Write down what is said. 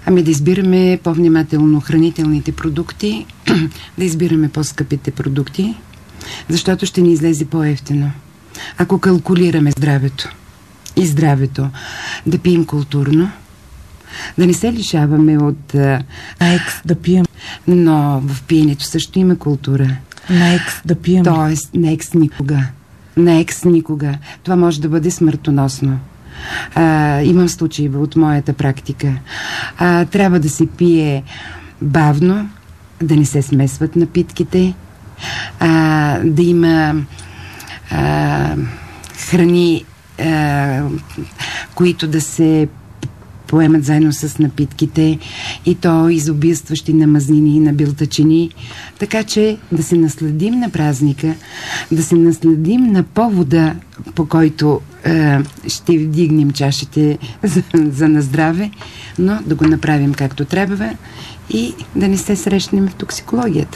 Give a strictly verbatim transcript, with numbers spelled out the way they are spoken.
Ами да избираме по-внимателно хранителните продукти, да избираме по-скъпите продукти, защото ще ни излезе по-евтино. Ако калкулираме здравето и здравето, да пием културно, да не се лишаваме от... А, на екс да пием. Но в пиенето също има култура. На екс да пием. Тоест, на екс никога. На екс никога. Това може да бъде смъртоносно. А, имам случаи от моята практика. А, трябва да се пие бавно, да не се смесват напитките, а, да има а, храни, а, които да се поемат заедно с напитките, и то изобилстващи на мазнини и на билтачини, така че да се насладим на празника, да се насладим на повода, по който е, ще вдигнем чашите за, за на здраве, но да го направим както трябва и да не се срещнем в токсикологията.